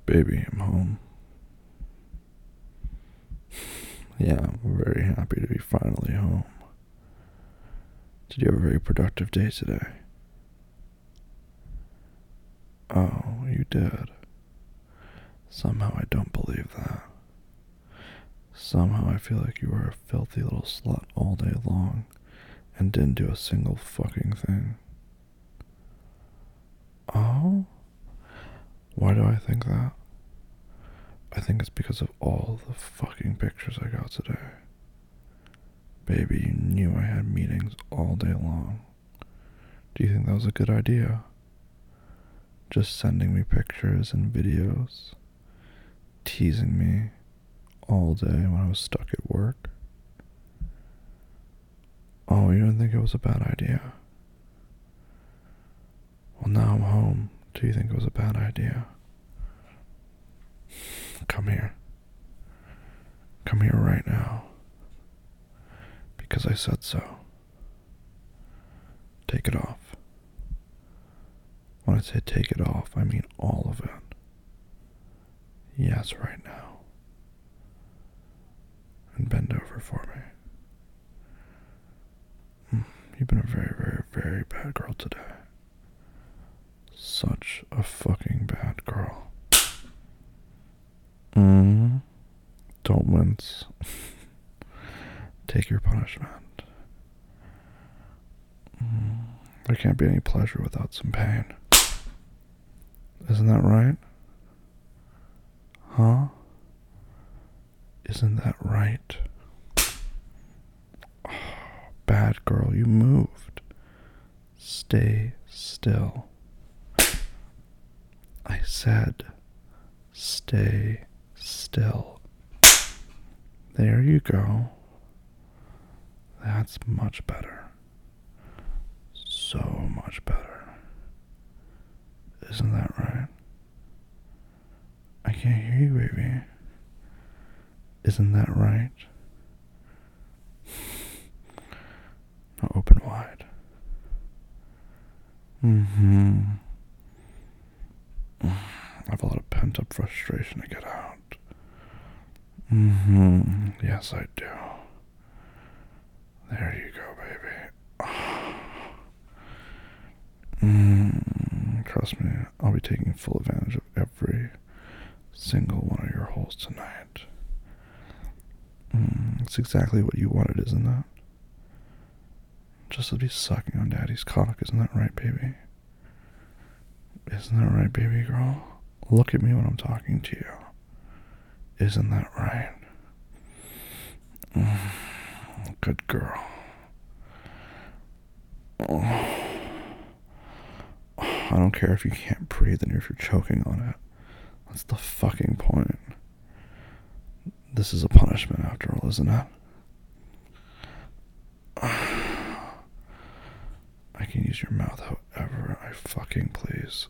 Baby, I'm home. Yeah, I'm very happy to be finally home. Did you have a very productive day today? Oh, you did. Somehow I don't believe that. Somehow I feel like you were a filthy little slut all day long and didn't do a single fucking thing. Oh? Why do I think that? I think it's because of all the fucking pictures I got today. Baby, you knew I had meetings all day long. Do you think that was a good idea? Just sending me pictures and videos, teasing me all day when I was stuck at work. Oh, you didn't think it was a bad idea? Well, now I'm home. Do you think it was a bad idea? Come here. Come here right now. Because I said so. Take it off. When I say take it off, I mean all of it. Yes, right now. And bend over for me. You've been a very, very, very bad girl today. Such a fucking bad girl. Don't wince. Take your punishment. There can't be any pleasure without some pain. Isn't that right? Huh? Isn't that right? Oh, bad girl, you moved. Stay still. I said, stay still. There you go. That's much better. So much better. Isn't that right? I can't hear you, baby. Isn't that right? Now open wide. I have a lot of pent-up frustration to get out. Yes, I do. There you go, baby. Trust me, I'll be taking full advantage of every single one of your holes tonight. It's exactly what you wanted, isn't it? Just to be sucking on daddy's cock, isn't that right, baby? Isn't that right, baby girl? Look at me when I'm talking to you. Isn't that right? Good girl. I don't care if you can't breathe and if you're choking on it. That's the fucking point. This is a punishment after all, isn't it? I can use your mouth however I fucking please.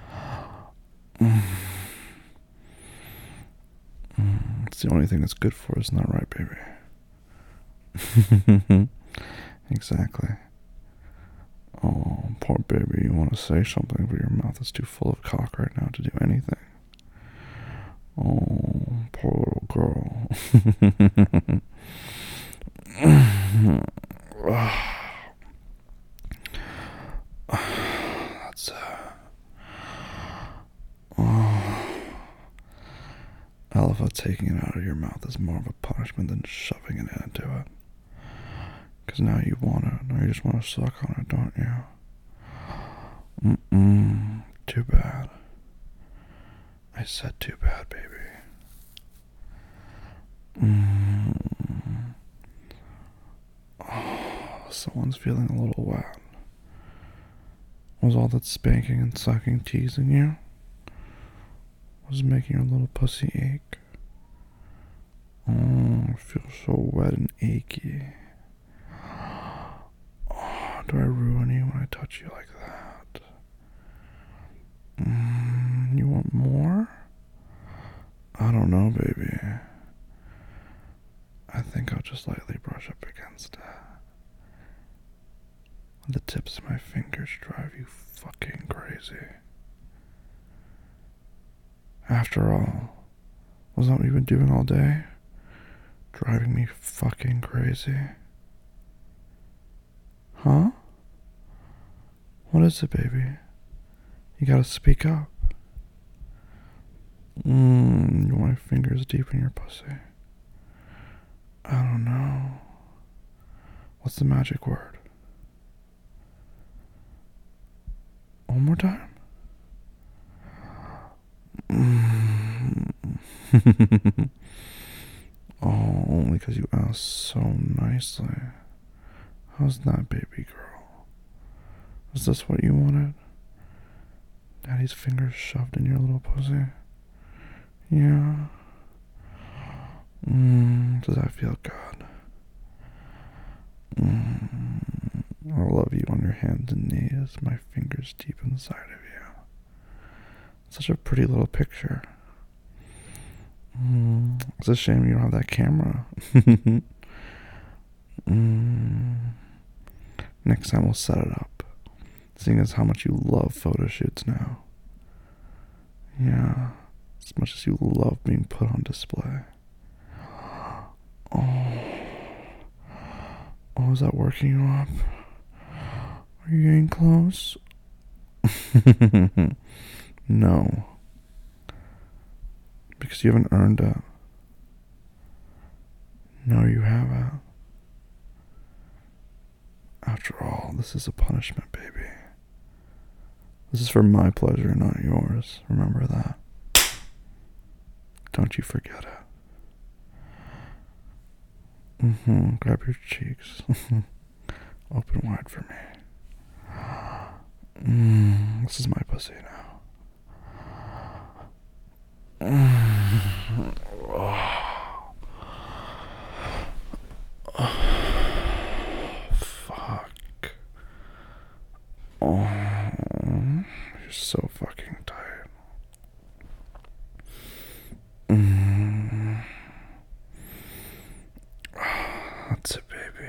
It's the only thing it's good for, isn't that right, baby? Exactly. Oh, poor baby, you want to say something, but your mouth is too full of cock right now to do anything. Oh, poor little girl. That's I love how taking it out of your mouth is more of a punishment than shoving it into it. Because now you want it. Now you just want to suck on it, don't you? Too bad. I said too bad, baby. Oh, someone's feeling a little wet. Was all that spanking and sucking teasing you? Was it making your little pussy ache? Oh, I feel so wet and achy. Oh, do I ruin you when I touch you like that? You want more? I don't know, baby. I think I'll just lightly brush up against it. The tips of my fingers drive you fucking crazy. After all, wasn't that what you've been doing all day? Driving me fucking crazy. Huh? What is it, baby? You gotta speak up. You want my fingers deep in your pussy? I don't know. What's the magic word? One more time? Oh, only because you asked so nicely. How's that, baby girl? Is this what you wanted? Daddy's fingers shoved in your little pussy? Yeah. Does that feel good? I love you on your hands and knees, my fingers deep inside of you. Such a pretty little picture. It's a shame you don't have that camera. Next time we'll set it up, seeing as how much you love photo shoots now. Yeah, as much as you love being put on display. Oh, is that working you up? Are you getting close? No. Because you haven't earned it. No, you haven't. After all, this is a punishment, baby. This is for my pleasure, not yours. Remember that. Don't you forget it. Grab your cheeks. Open wide for me. This is my pussy now. Fuck. Oh, you're so fucking tired. That's it, baby.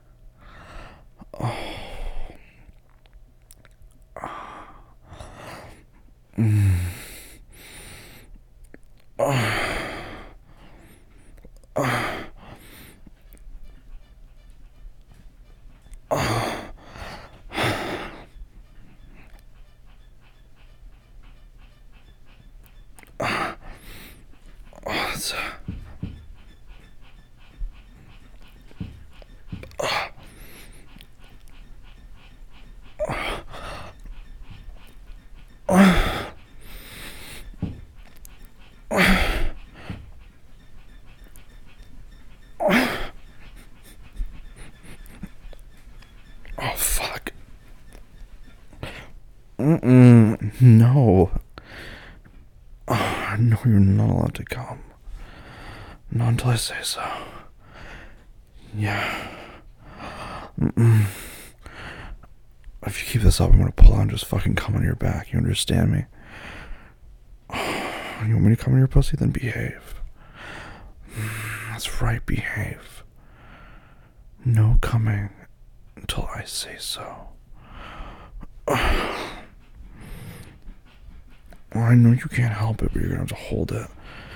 Oh, fuck. No. No, you're not allowed to come. Not until I say so. Yeah. If you keep this up, I'm gonna pull out and just fucking come on your back. You understand me? You want me to come on your pussy? Then behave. That's right, behave. No coming until I say so. I know you can't help it, but you're gonna have to hold it.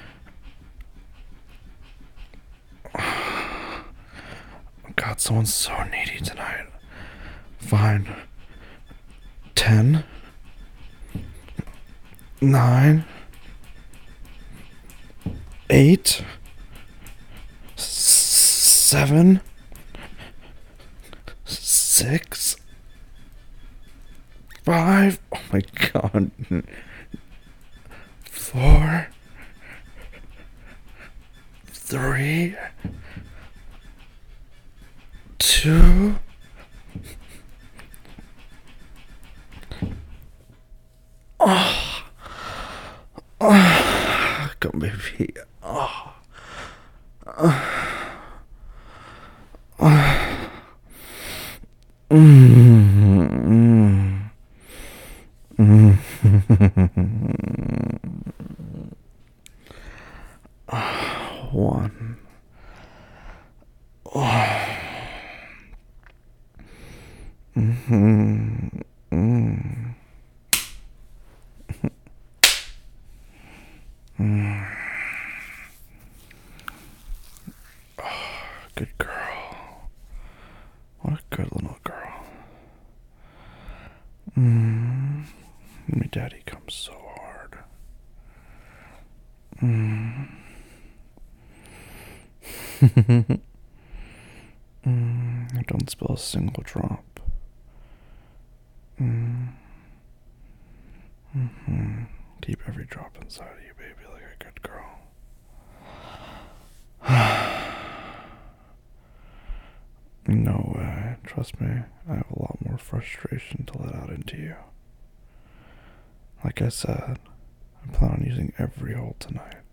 God, someone's so needy tonight. Fine. 10, 9, 8, 7, 6, 5. Oh my god. 4, 3, 2. Come, baby. One. Mm. Oh, good girl. What a good little girl. My daddy comes so hard. I don't spill a single drop. Keep every drop inside of you, baby, like a good girl. No way. Trust me, I have a lot more frustration to let out into you. Like I said, I plan on using every hole tonight.